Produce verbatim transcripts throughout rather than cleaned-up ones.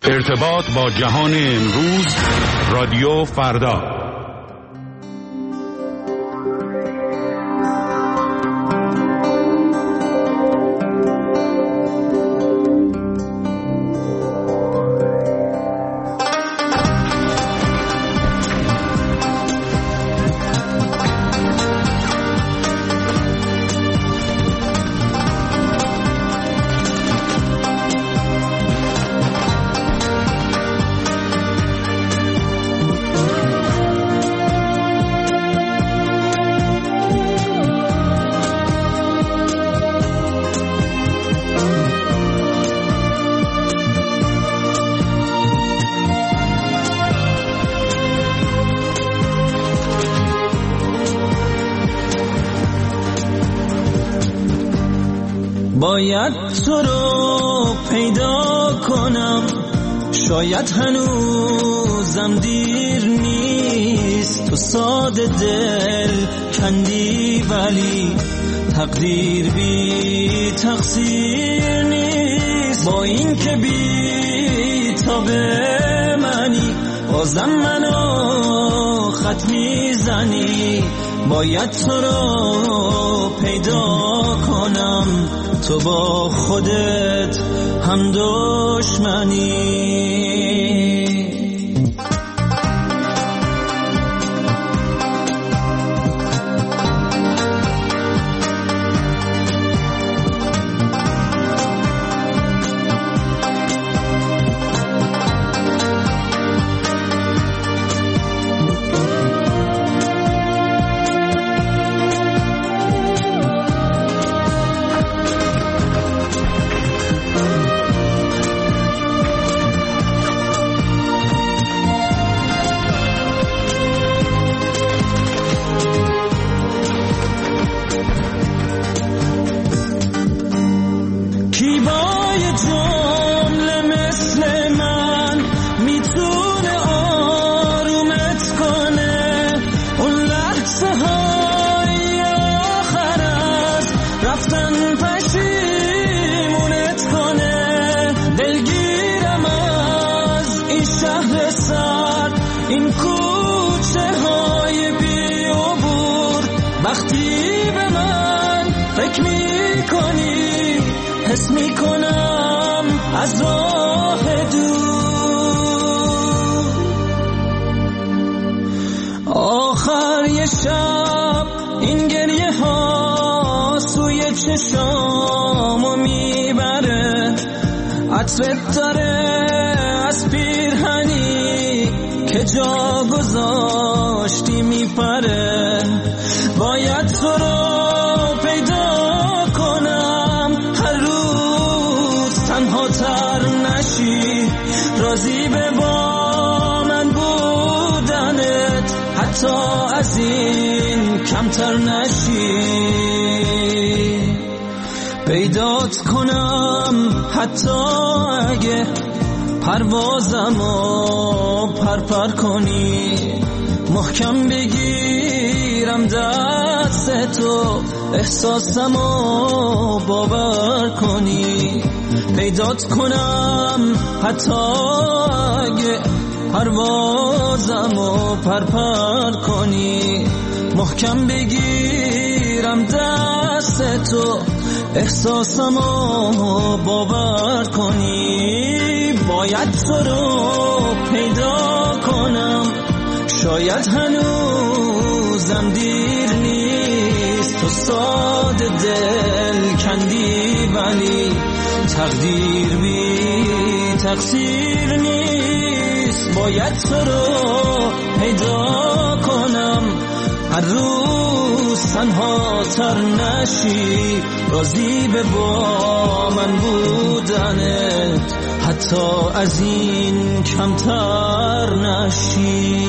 ارتباط با جهان امروز، رادیو فردا. باید تو رو پیدا کنم، شاید هنوزم دیر نیست. تو ساده دل کندی ولی تقدیر بی تقصیر نیست. با این که بی تاب منی بازم منو خط میزنی. باید تو رو پیدا کنم، تو با خودت هم دشمنی. حس میکنم از راه دور آخر یه شب این گریه ها سوی چشامو میبره. عطرت داره از پیرهنی که جا گذاشتی میپره. باید تو رو پیدا کنم، هر روز تنها تر نشی. راضی به با من بودنت، حتی از این کمتر نشی. پیدات کنم حتی اگه پروازمو پرپر کنی. محکم بگیرم دست تو، احساسمو باور کنی. پیدات کنم حتی اگه پروازمو پرپر کنی. محکم بگیرم دست تو، احساسمو باور کنی. باید تو رو پیدا کنم، شاید هنوزم دیر نیست. تو ساده دل کندی ولی تقدیر بی تقصیر نیست. باید تو رو پیدا کنم، هر روز تنها تر نشی. راضی به با من بودنت، حتی از این کمتر نشی.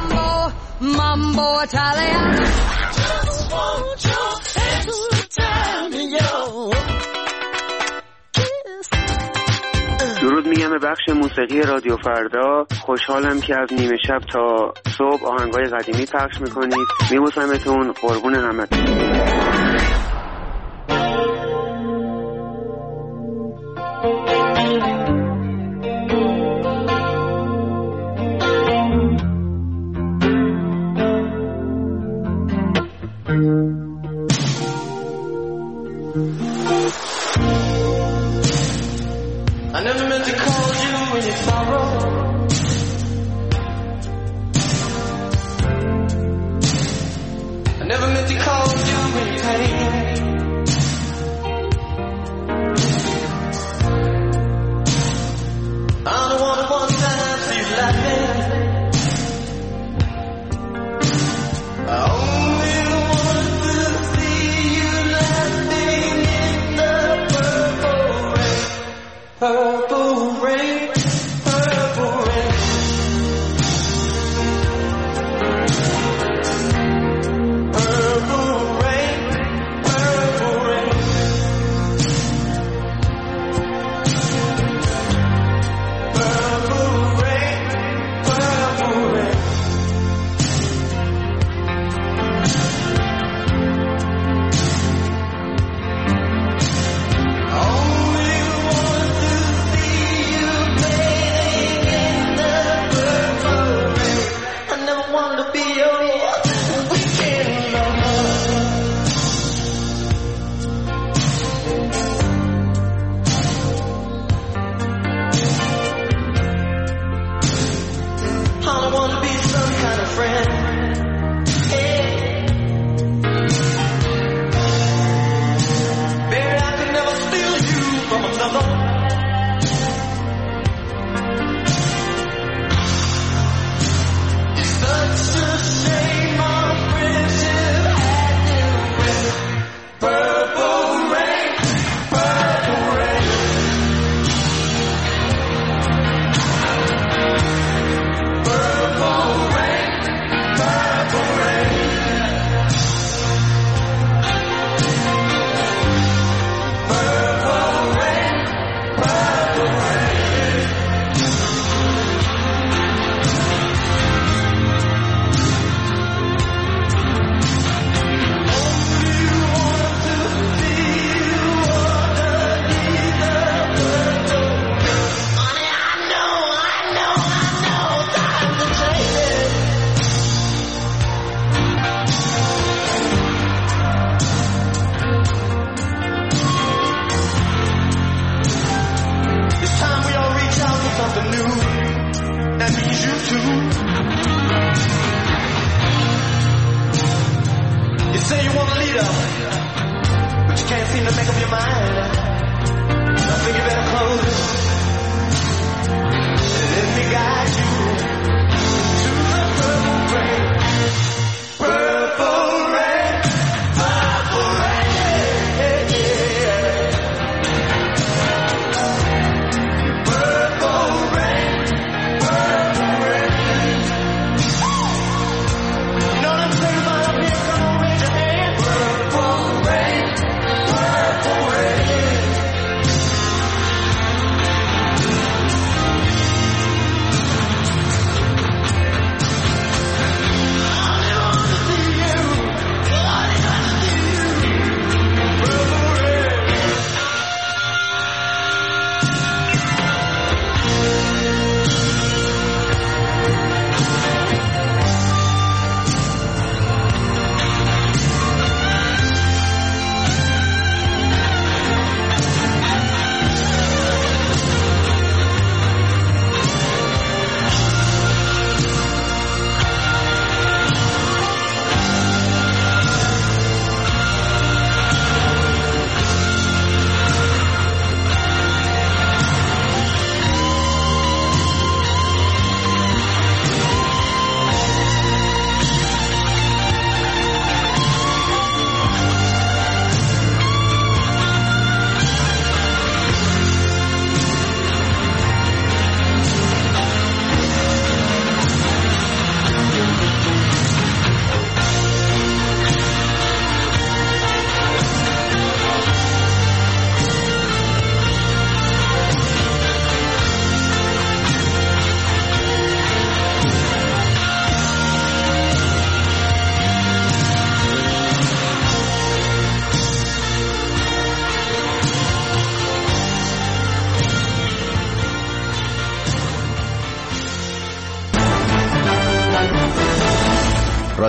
Mambo Italian. I just want your hand to tell. شنیدم بخش موسیقی رادیو فردا. خوشحالم که از نیمه شب تا صبح آهنگای قدیمی پخش میکنید. میبوسمتون، قربون همتون. I never meant to call you when you sorrow. I never meant to call you when you pain. I don't want to one time see you laughing. I only want to see you laughing in the purple rain. Purple rain, purple rain. Purple rain, purple rain. Purple rain, purple rain. Only want to see you playing in the purple rain. I never wanted to be your weekend lover. I don't want to be some kind of friend. Hey. Baby, I could never steal you from another. It's such a shame our friendship had to end. Purple rain, purple rain. Purple rain, purple rain. Purple rain, purple rain. Honey, I know, I know, I know, time to change it. It's time we all reach out for something new. That means you too. You say you want a leader, but you can't seem to make up your mind. I think you better close it and let me guide you to the purple rain. Purple rain, purple rain. Yeah, yeah. Purple rain, purple rain. You know what I'm saying about up here? Come on, raise your hand. Purple rain, purple rain.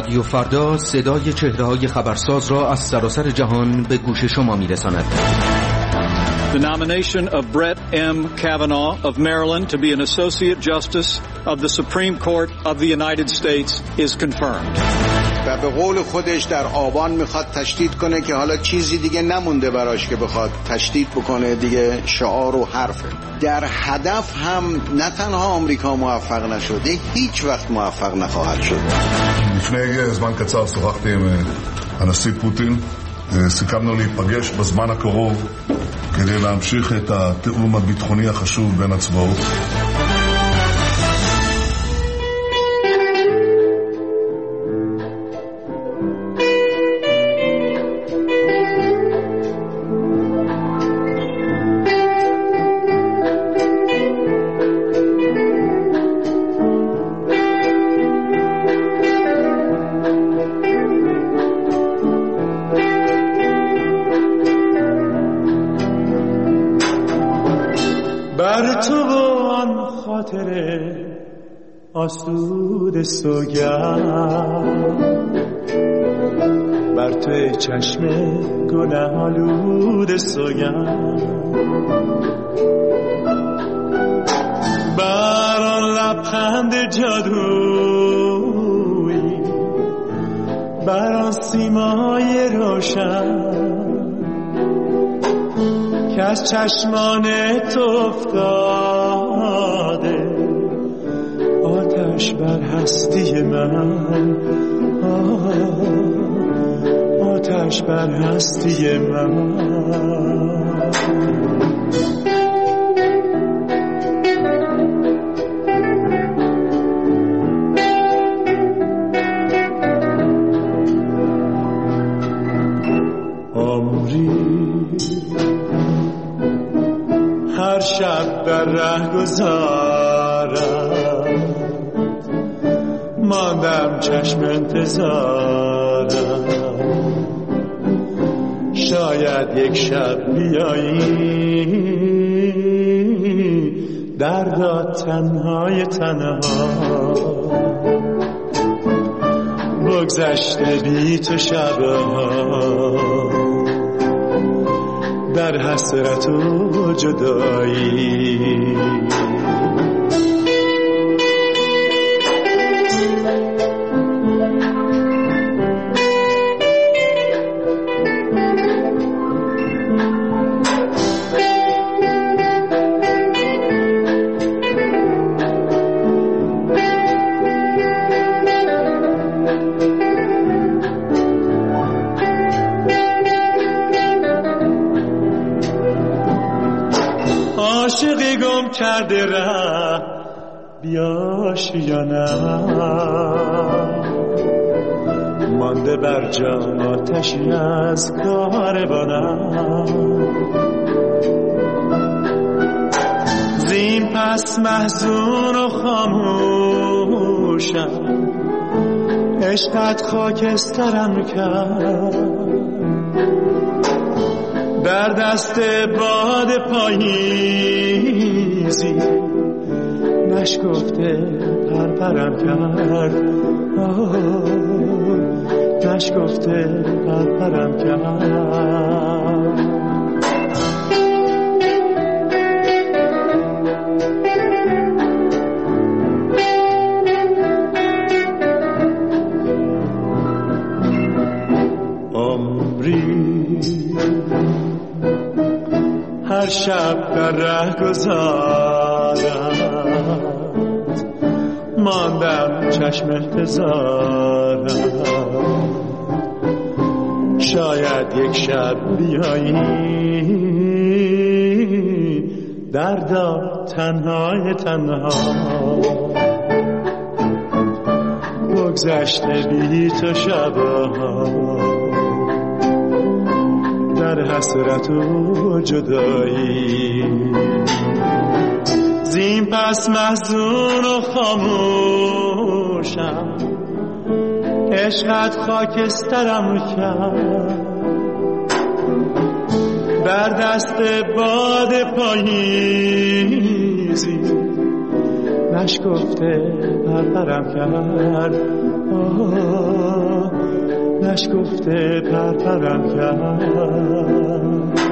رادیو فردا صدای چهره‌های خبرساز را از سراسر جهان به گوش شما می‌رساند. The nomination of Brett M. Kavanaugh of Maryland to be an Associate Justice of the Supreme Court of the United States is confirmed. و به قول خودش در آبان میخواد تشدید کنه که حالا چیزی دیگه نمونده براش که بخواد تشدید بکنه، دیگه شعار و حرفه. در هدف هم نه תנها آمریکا موفق نشده، هیچ وقت موفق נخواهد شد. לפני זמן קצר שוחחתי עם הנשיא פוטין, סיכמנו להיפגש בזמן הקרוב כדי להמשיך את התיאום הביטחוני החשוב בין הצבאות. آسود سوگند بر توی چشم گناه آلود سوگند بر آن لبخند جادویی بر آن سیمای روشن که از چشمان تو افتاده آتش بر هستی من، آتش بر هستی من. عمری هر شب در ره گذارم، ماندم چشم انتظارم، شاید یک شب بیایی دردا تنهای تنها بگذشته بی تو شبها در حسرت و جدایی. عاشقی گم کرده ره بیاش یا نه، مانده بر جان آتشی از کاروانم، زین پس محزون و خاموشم، عشقت خاکسترم کرد، در دست باد پاییزی نشکفته پرپرم کرد، نشکفته پرپرم کرد. هر شب در ره گذارد، ماندم چشم انتظارم، شاید یک شب بیایی دردا تنهای تنها بگذشته بی تو شبها در حسرت و جدایی. زین پس محزون و خاموشم، عشقت خاکسترم کرد، بر دست باد پاییزی نشکفته پرپرم کرد، آه نشکفته پرپرم کرد،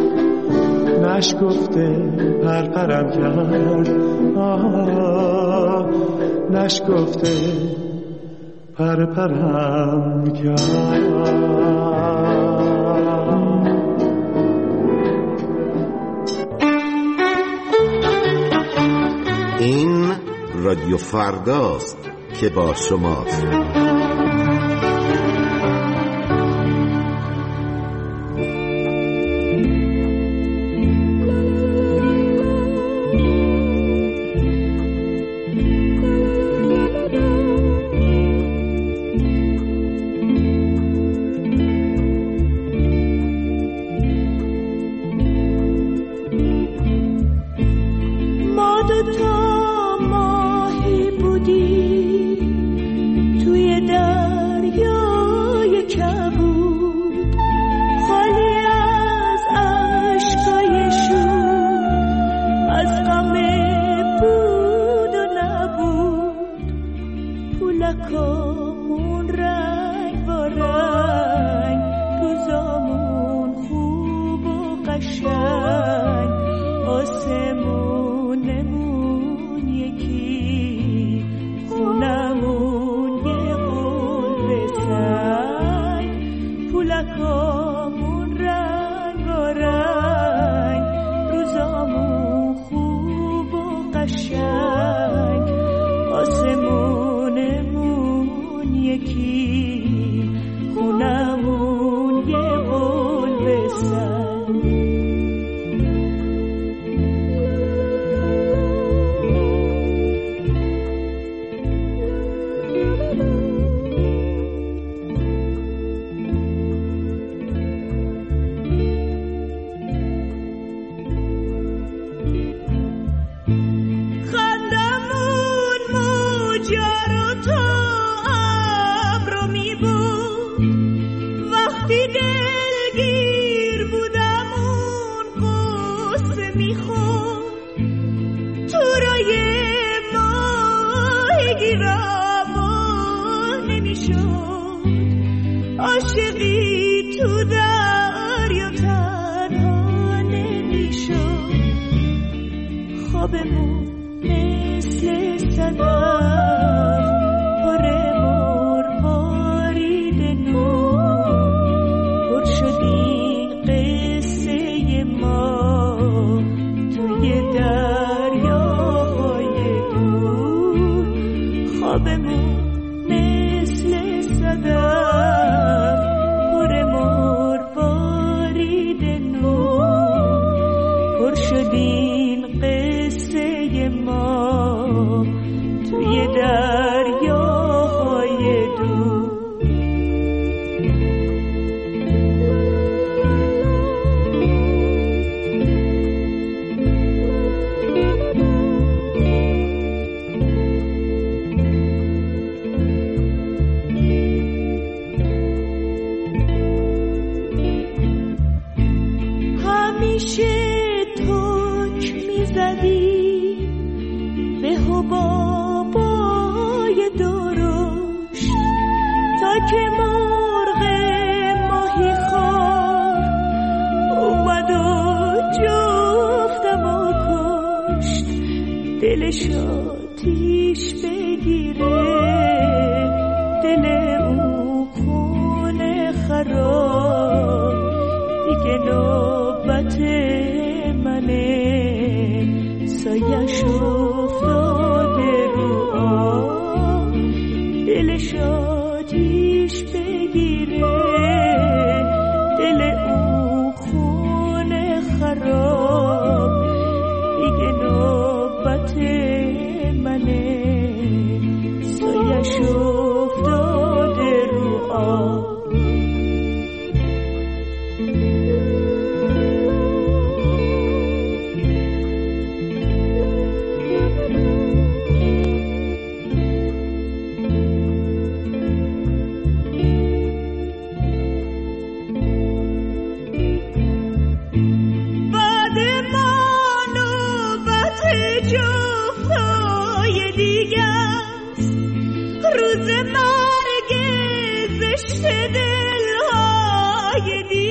نشکفته پرپرم کرد، آه نشکفته پرپرم کرد. این رادیو فرداست که با شماست.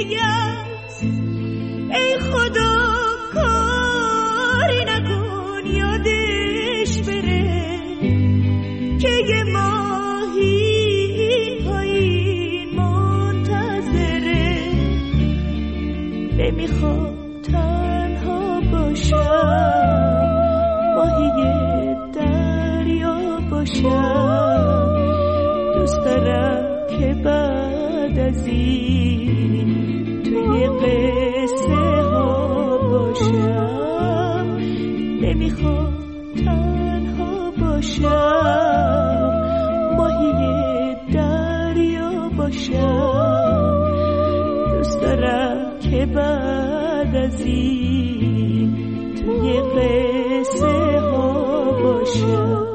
دیگه است. ای خدا کاری نکن یادش بره که یه ماهی پایین منتظره. نمیخوام تنها باشم، ماهی دریا باشم. دوست دارم که بعد از این توی قصه ها باشم. نمیخوام تنها باشم، ماهی دریا باشم. دوست دارم که بعد از این توی قصه ها باشم.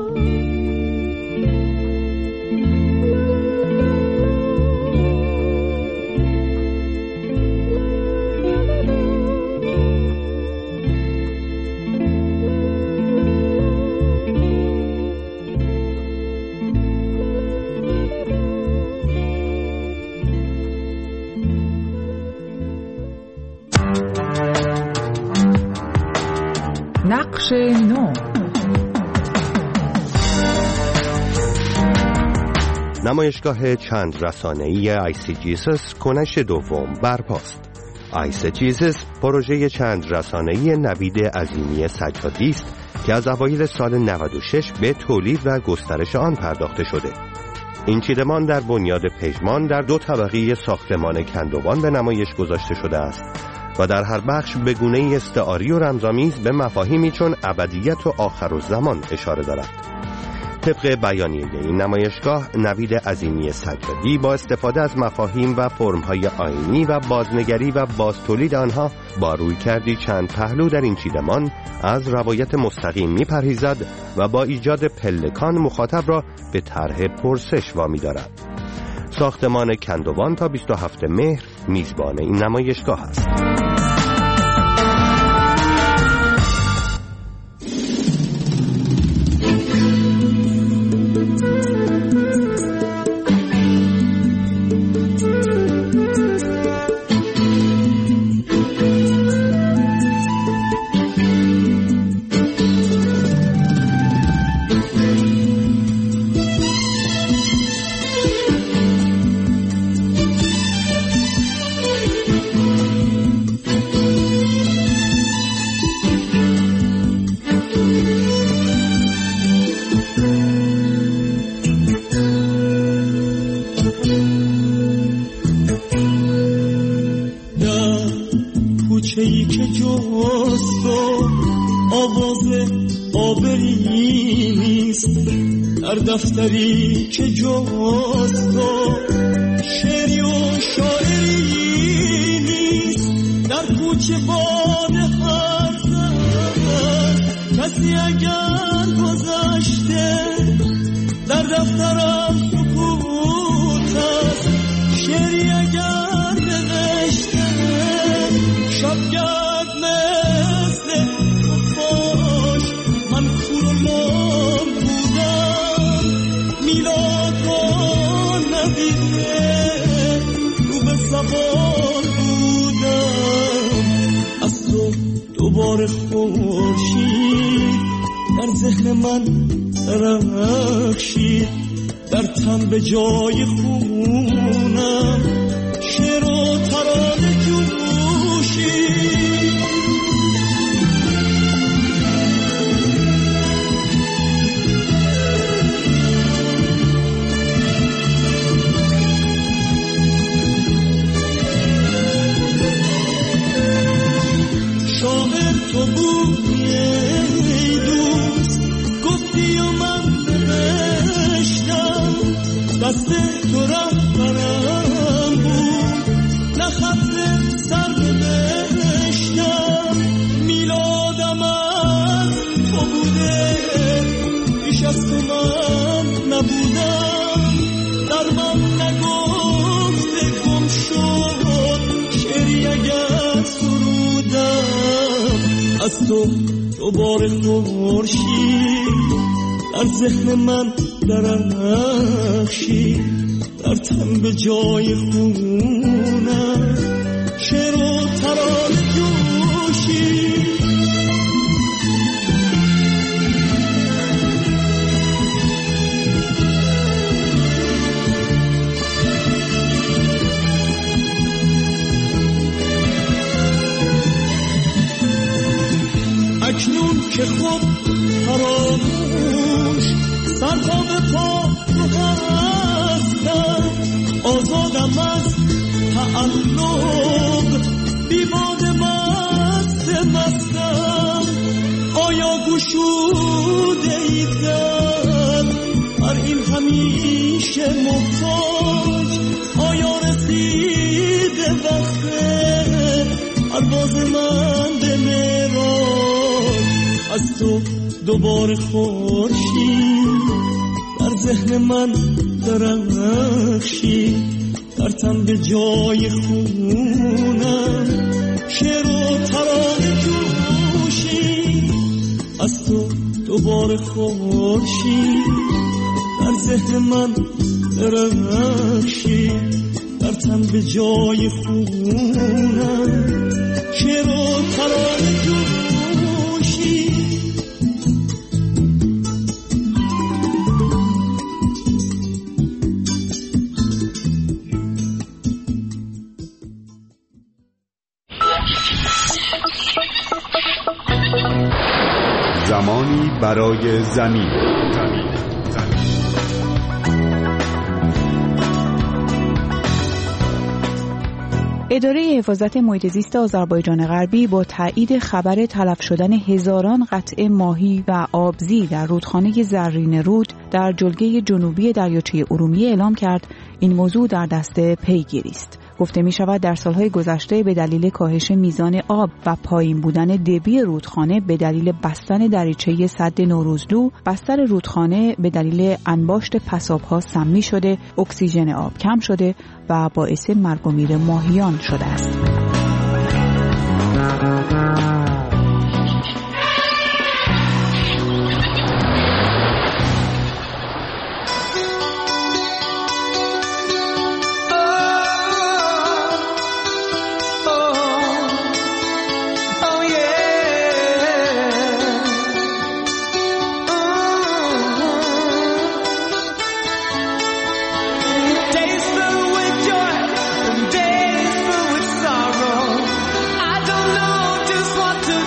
نقش نو. نمایشگاه چند رسانه‌ای آی سی جیزس کنش دوم برپاست. آی سی جیزس پروژه چند رسانه‌ای نوید عظیمی سجادی است که از اوایل سال نود و شش به تولید و گسترش آن پرداخته شده. این چیدمان در بنیاد پژمان در دو طبقه ساختمان کندوان به نمایش گذاشته شده است و در هر بخش به گونه‌ای استعاری و رمزآمیز به مفاهیمی چون ابدیت و آخرالزمان اشاره دارد. طبق بیانیه این نمایشگاه، نوید عظیمی سجادی با استفاده از مفاهیم و فرم‌های آیینی و بازنگری و بازتولید آنها با رویکردی چند پهلو در این چیدمان از روایت مستقیم می‌پرهیزد و با ایجاد پلکان مخاطب را به طرح پرسش وامی دارد. ساختمان کندوان تا بیست و هفتم مهر میزبان این نمایشگاه است. کوچه‌ای که جست و آواز آبری نیست، در دفتری که جست و شعری و شاعری نیست، در کوچه باد هر زن کسی اگر گذشته، در دفترم سکوت است، شعری اگر نوشته، شبگرد مثل خفاش من کورلام بودم، میلاد کن ندیده رو به زبان بودم، از تو دوباره خورشید در ذهن من درخشید، در تن به جای خونم شعر و ترانه جوشید. شاعر تو بودی ای دوست، گفتی و من نوشتم، دست تو رهبرم بود، نه خط سر نوشتم، میلادم از تو بوده، پیش از تو من نبودم، در من نگفته گم شد، شعری اگر سرودم، از تو دوباره خورشید در ذهن من درخشید، در تن به جای خونم که خود فراموش سرپا به پا رو هستم آزادم از تعلق بیباد مست مستم آیا گشوده ایدن هر این همیشه محتاج آیا رسیده وقت پرواز من به معراج از تو دوباره خورشید در ذهن من درخشید ترتم به جای خونم شعر و ترانه جوشید از تو دوباره خورشید در ذهن من درخشید ترتم به جای خونم شعر و ترانه جوشید زمانی برای زمین. اداره حفاظت محیط زیست آذربایجان غربی با تایید خبر تلف شدن هزاران قطعه ماهی و آبزی در رودخانه زرین رود در جلگه جنوبی دریاچه ارومیه اعلام کرد این موضوع در دست پیگیری است. گفته می شود در سالهای گذشته به دلیل کاهش میزان آب و پایین بودن دبی رودخانه به دلیل بستن دریچه سد نوروزلو، بستر رودخانه به دلیل انباشت پساب‌ها سمی شده، اکسیژن آب کم شده و باعث مرگ و میر ماهیان شده است. To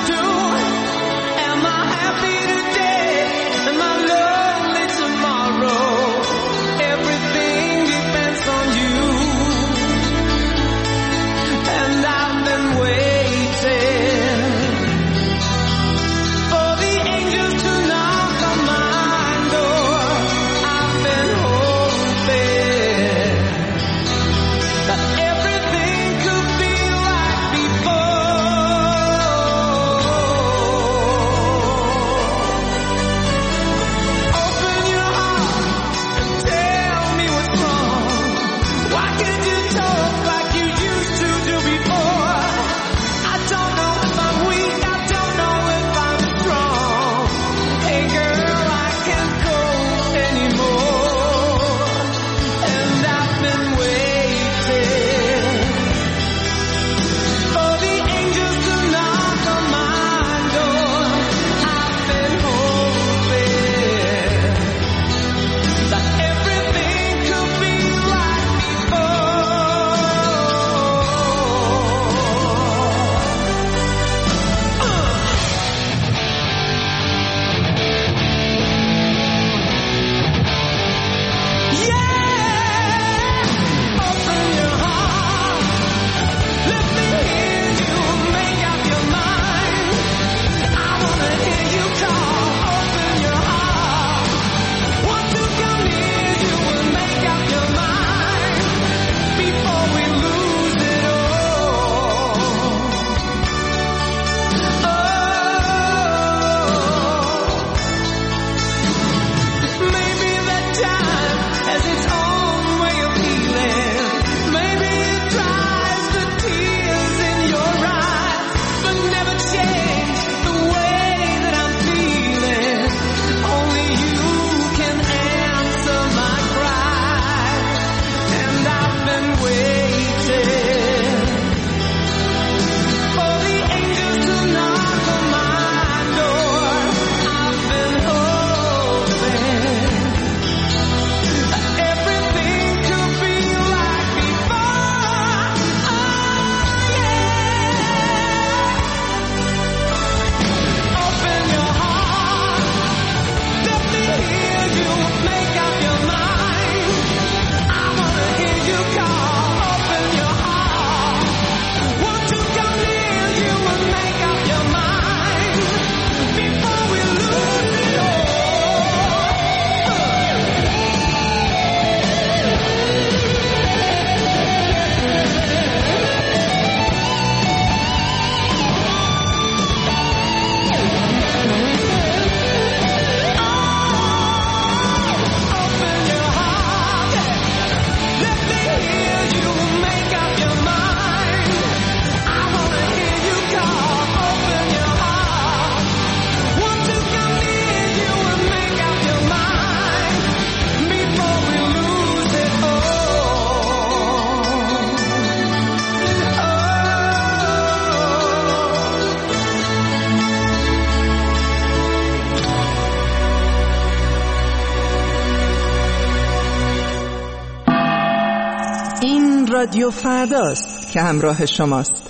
رادیو فرداست که همراه شماست.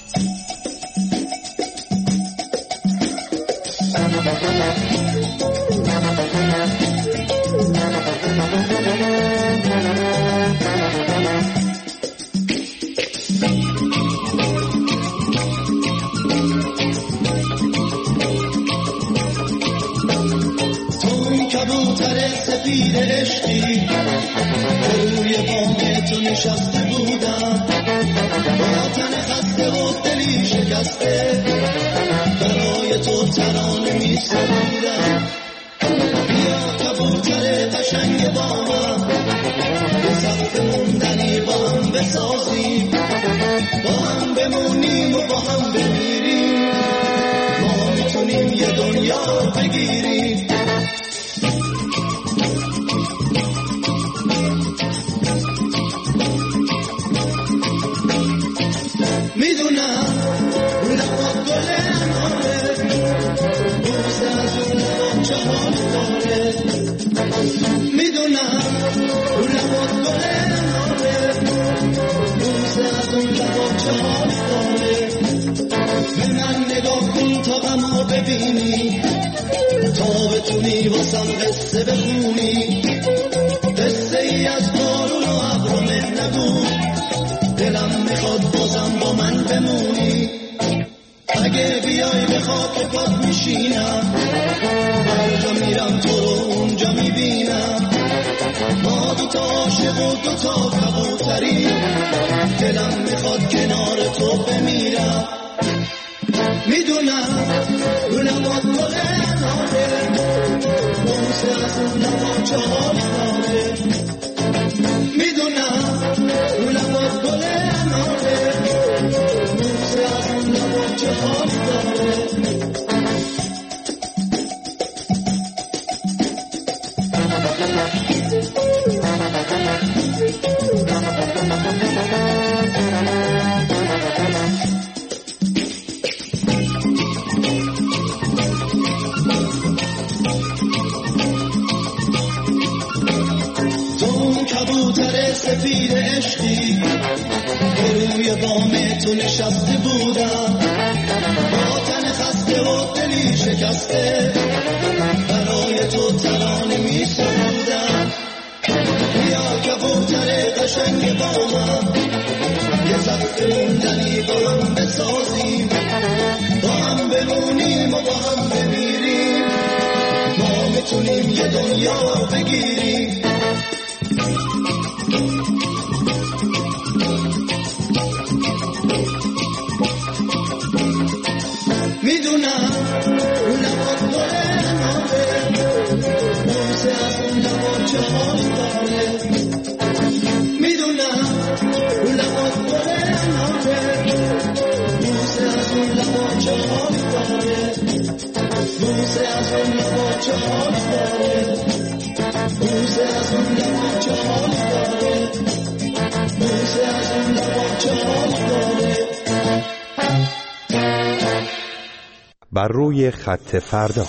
سفید عشقی روی بام تو نشسته بودم، با تن خسته و دلی شکسته برای تو ترانه می سرودم. بیا کبوتر قشنگ با من به سخت موندنی با هم بسازیم، با هم بمونیم و با هم بمیریم، ما میتونیم یه دنیا بگیریم. میدونم رو لبات گل اناره، بوسه از اون لبات چه حال داره. میدونم رو لبات گل اناره، بوسه از اون لبات چه حال داره. به من نگاه کن تا غمو ببینی، تا بتونی واسم قصه بخونی، قصه ای از بارون و ابر و مه نگو، دلم میخواد بازم با من بمونی. اگه بیای به خاک پات میشینم، هر جا میرم تو رو اونجا میبینم. ما دوتا عاشق و دوتا کبوتری، دلم میخواد کنار تو بمیرم. میدونم رو لبات گل اناره، بوسه از اون لبات چه حال داره. میدونم رو لبات گل اناره، بوسه از اون لبات چه حال داره. کبوتر سفید عشقی که روی بام تو نشسته بودم، با تن خسته و دلی شکسته برای تو ترانه می سرودم. بیا کبوتر قشنگ با من یه سخت موندنی با هم بسازیم، با هم بمونیم و با هم بمیریم، ما میتونیم یه دنیا بگیریم. میدونم رو لبات گل اناره، بوسه از اون لبات چه حال داره. میدونم رو لبات گل اناره، بوسه از اون لبات چه حال داره. بوسه از اون لبات چه حال داره. بوسه از اون لبات چه حال داره. بوسه از اون لبات چه حال داره. بر روی خط فردا.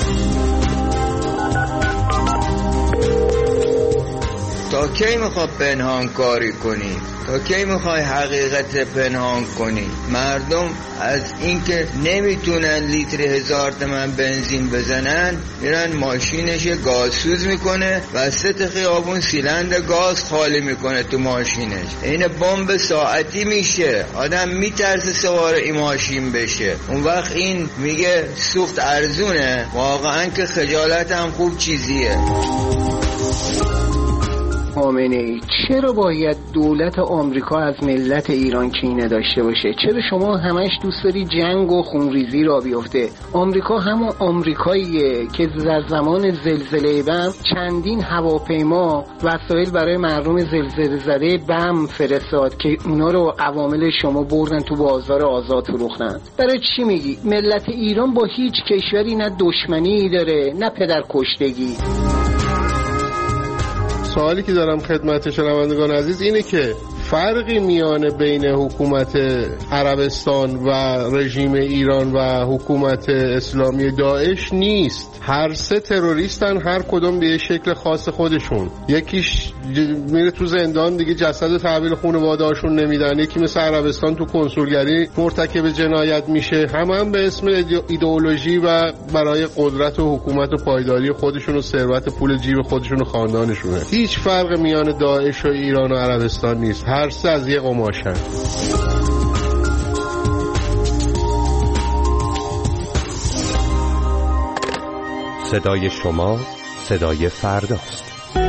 تا کی میخوای پنهان کاری کنی؟ تا کی میخوای حقیقت پنهان کنی؟ مردم از اینکه نمیتونن لیتر هزار تومن بنزین بزنن، میرن ماشینش گازسوز میکنه و سه خیابون سیلند گاز خالی میکنه تو ماشینش. این بمب ساعتی میشه، آدم میترسه سوار این ماشین بشه. اون وقت این میگه سوخت ارزونه. واقعا که خجالت هم خوب چیزیه. خامنه‌ای چرا باید دولت آمریکا از ملت ایران کینه داشته باشه؟ چرا شما همش دوست داری جنگ و خونریزی را بیفته؟ آمریکا همون آمریکاییه که در زمان زلزله بم چندین هواپیما وسایل برای مردم زلزله زده بم فرستاد که اونا رو عوامل شما بردن تو بازار آزاد فروختن. برای چی میگی؟ ملت ایران با هیچ کشوری نه دشمنی داره نه پدر کشتگی. سوالی که دارم خدمت شنوندگان عزیز اینه که فرقی میان بین حکومت عربستان و رژیم ایران و حکومت اسلامی داعش نیست. هر سه تروریستن، هر کدوم به شکل خاص خودشون. یکیش میره تو زندان دیگه جسد تحویل خانواده‌هاشون نمیدن، یکی مثل عربستان تو کنسولگری مرتکب جنایت میشه، هم هم به اسم ایدئولوژی و برای قدرت و حکومت و پایداری خودشون و ثروت پول جیب خودشون و خاندانشونه. هیچ فرق میان داعش و ایران و عربستان نیست، هر سه از یک قماشن. صدای شما صدای فرداست.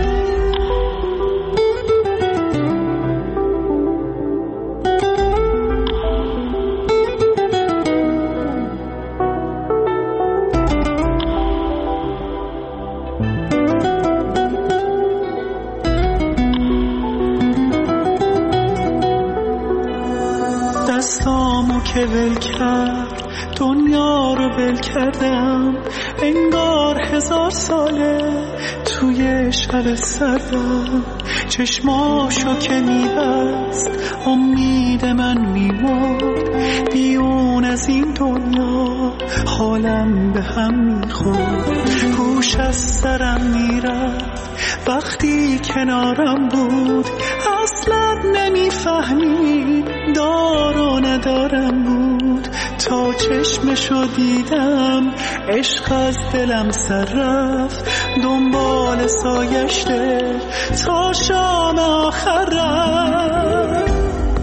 دستامو که ول کرد دنیا رو ول کردم، انگار هزار ساله توی شب سردم. چشماشو که میبست امید من میمرد، بیرون از این دنیا حالم به هم میخورد. هوش از سرم میرفت وقتی کنارم بود، اصلا نمیفهمید دار و ندارم بود. تا چشمشو دیدم عشق از دلم سر رفت، دنبال سایشته تا شام آخر رفت.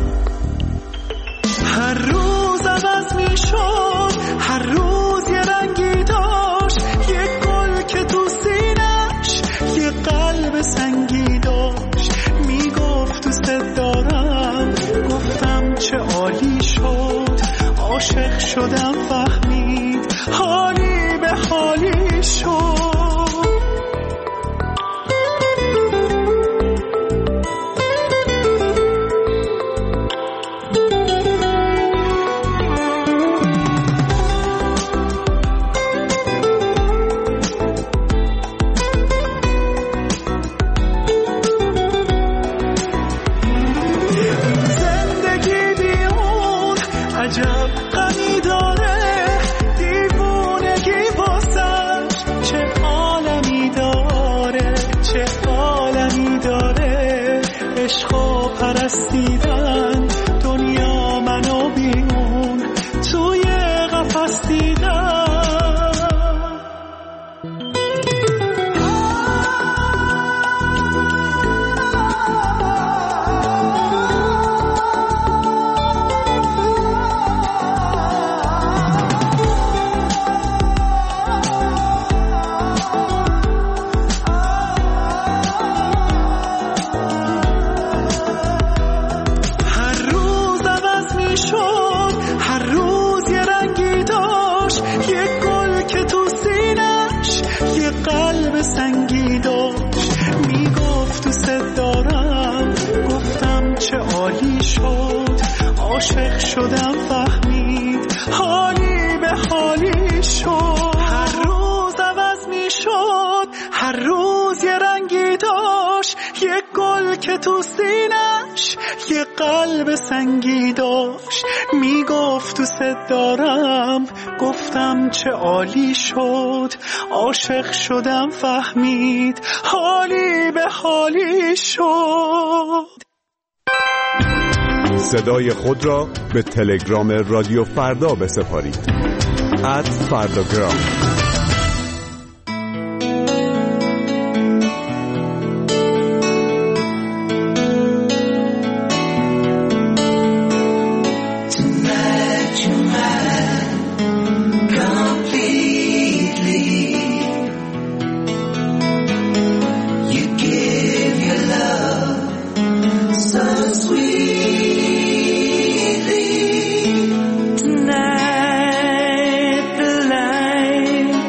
هر روز عوض می شد، هر روز یه رنگی داشت، یه گل که تو سینش یه قلب سنگی داشت. میگفت دوست دارم، گفتم چه عالی شد. عاشق شدم فهمید حالی به حالی شد. پرستیدن دنیا منو بیرون توی قفس دیدن. سنگی داشت، میگفت دوست دارم، گفتم چه عالی شد. عاشق شدم فهمید حالی به حالی شد. هر روز عوض میشد، هر روز یه رنگی داشت، یه گل که تو سینش یه قلب سنگی داشت. میگفت دوست دارم، گفتم چه عالی شد. عاشق شدم فهمید حالی به حالی شد. صدای خود را به تلگرام رادیو فردا بسپارید. ات فرداگرام. Tonight the light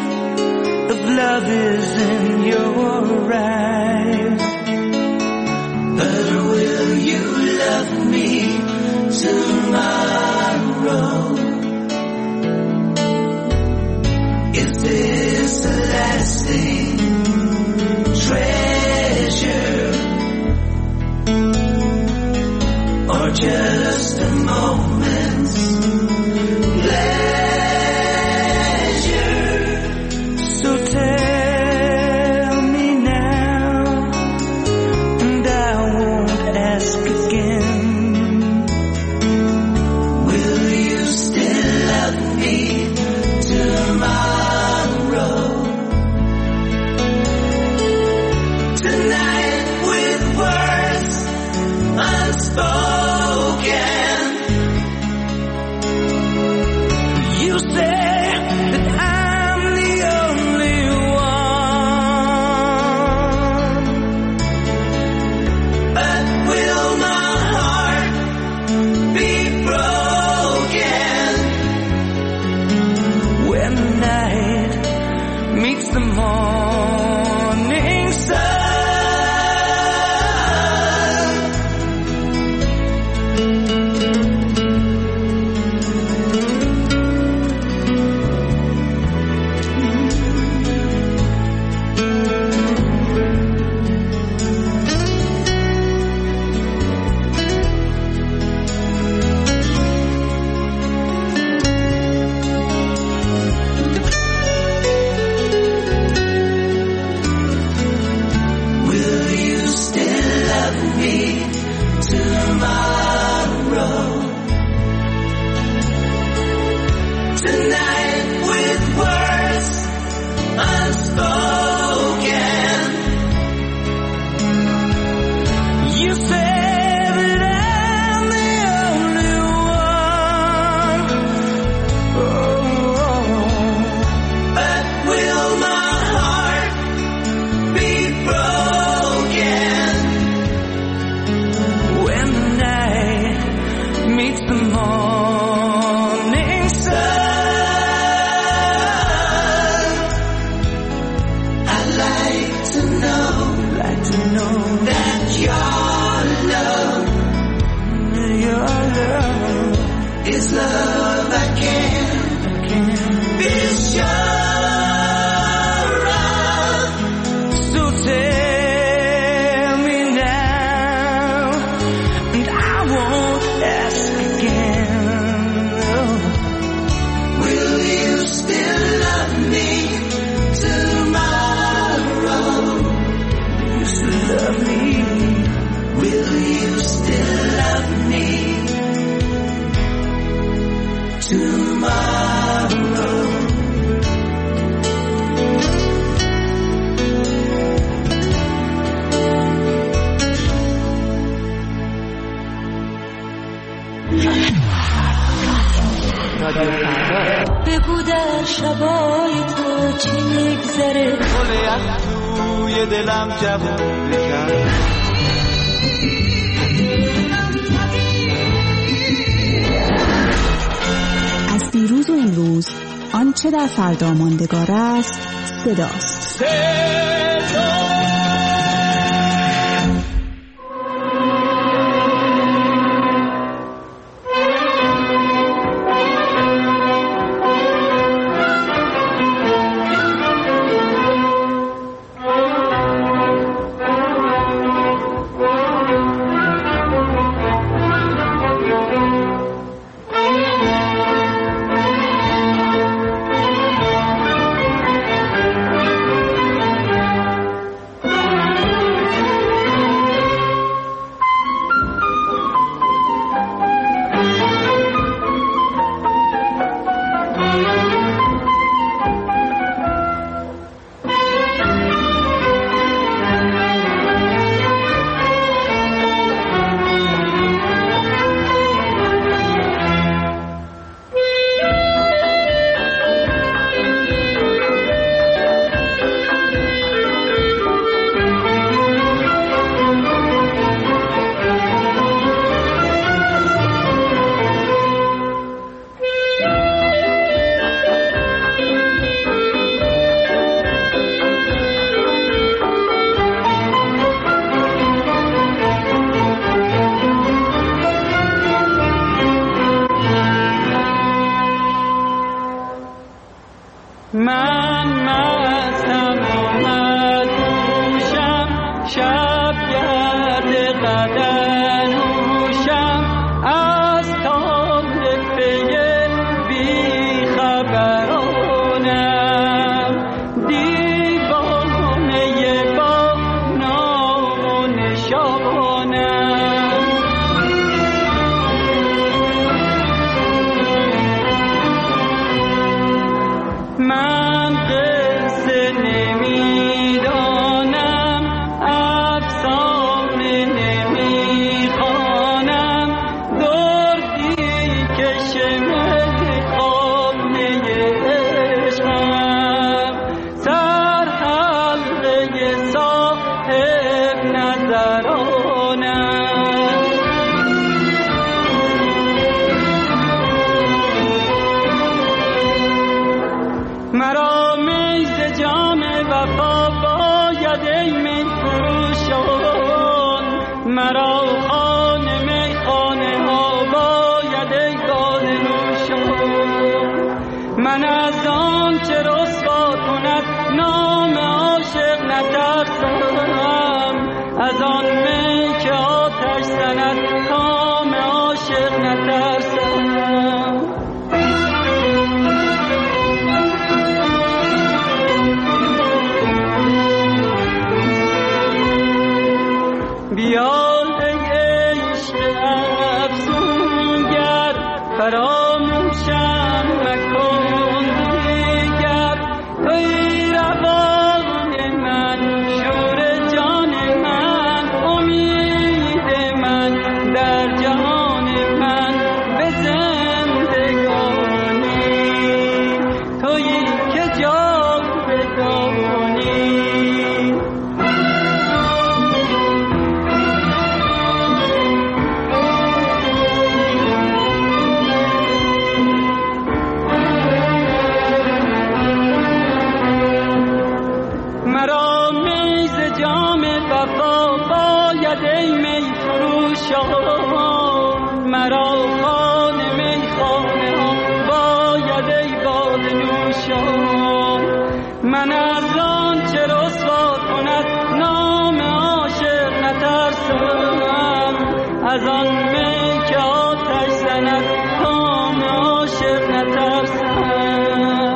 love I can be sure. بگو در شبای تو چی میگذره گل از توی دلم جوون بکن از دیروز و امروز آنچه در فردا ماندگار است صداست. صدا من از آن چه رسوا کند نام عاشق نترسم، از آن می که آتش زند نام عاشق نترسم.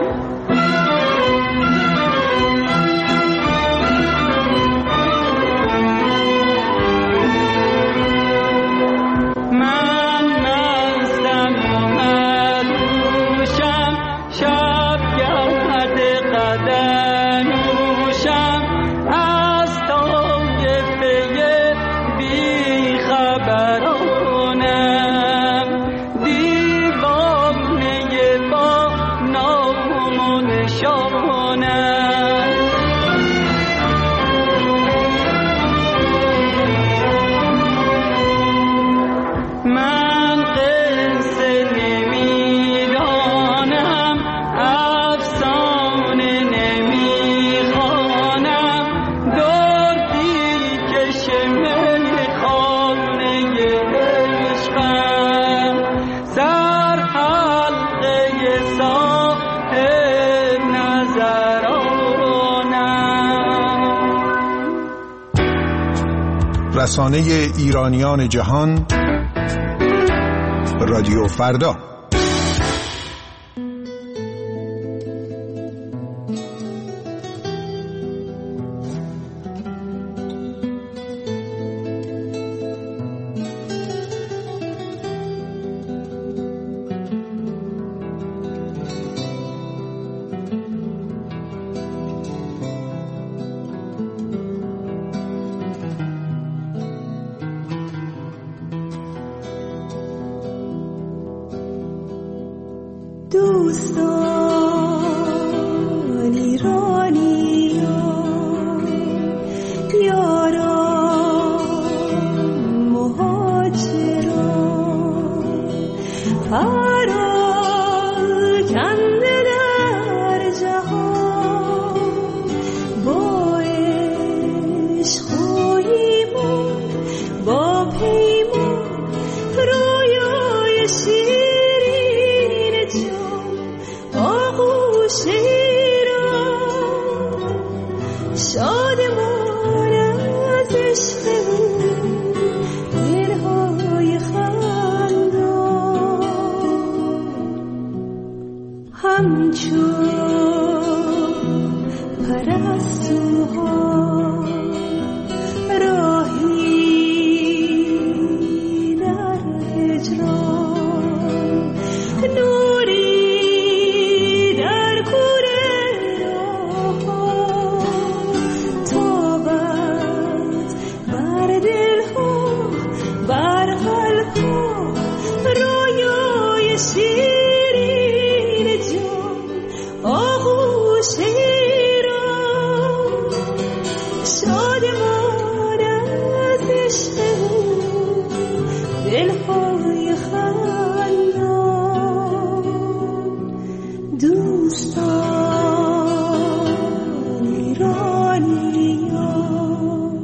من مستم و مدهوشم، شب گرد قدموشم، از طایفه بی خبرانم، دیوانه با نام و نشانم. من قصه نمیدانم، افسانه نمیخوانم، دردی کش میخانه عشقم، سر حلقه صاحب نظرانم. رسانه ایرانیان جهان، رادیو فردا. دوستان ایرانیان، یاران مهاجران، پراکنده در جهان، با عشق و ایمان، با پیمان، رویای شیرین جان، آغوش ایران، شادمان از عشق او، دلهای خندان، همچون پرستوها راهی در هجران، نوری در کوره راه‌ها، تابد بر دلها، بر قلبها، رویای شیرین جان، آغوش ایران، شادمان از عشق او، دلهای خندان. دوستان ایرانیان،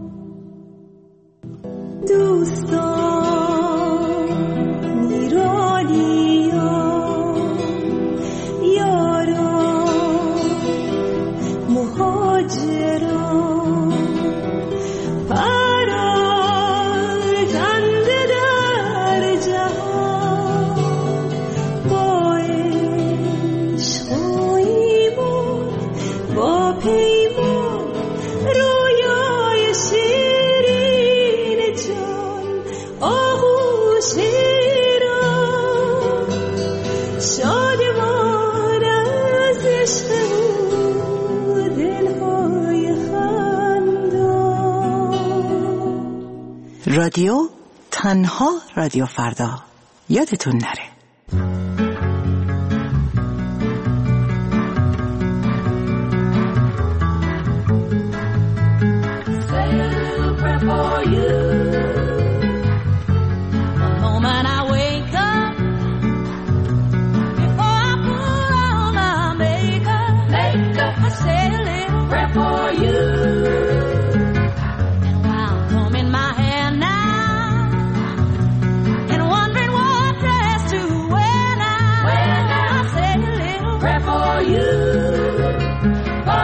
دوستان ایرانیان، یاران مهاجران، پراکنده در جهان، با عشق و ایمان، با پیمان، رویای شیرین جان، آغوش ایران، شادمان از عشق او، دلهای خندان. رادیو تنها رادیو فردا، یادتون نره. Say a little prayer for you. The moment I wake up, before I put on my makeup, makeup, I say a little prayer for you. And while I'm combing my hair now, and wondering what dress to wear now, wear now, I say a little prayer for you. For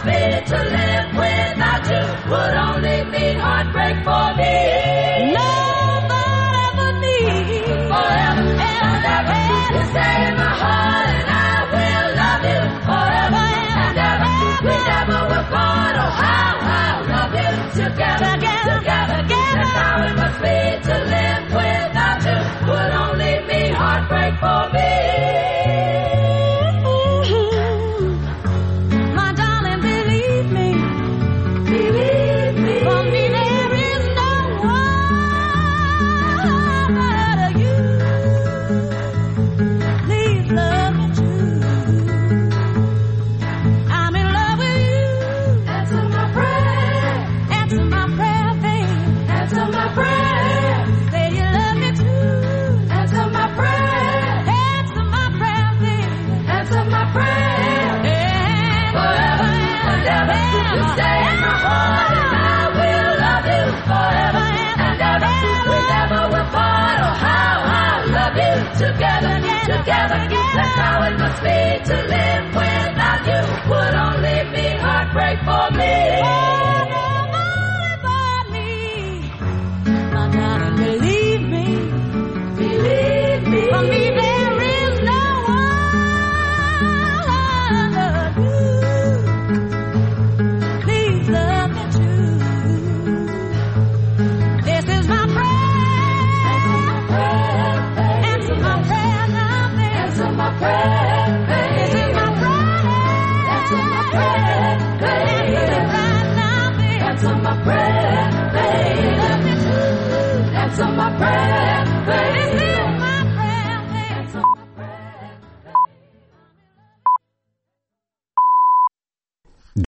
must be to live without you would only mean heartbreak for me. Nobody ever need forever and ever. You stay in my heart and I will love you forever and ever. We never will part. Oh, how I love you together, together, together. That's how it must be to live without you would only mean heartbreak for me. Together, together, that's how it must be to live without you would only mean heartbreak for me. My darling, believe me, believe me. For me there is no one but you. Please love me true. This is my prayer. My prayer, this is my prayer. Answer my prayer, baby. Right now, baby. Answer my prayer, baby. Love me too. Answer my prayer.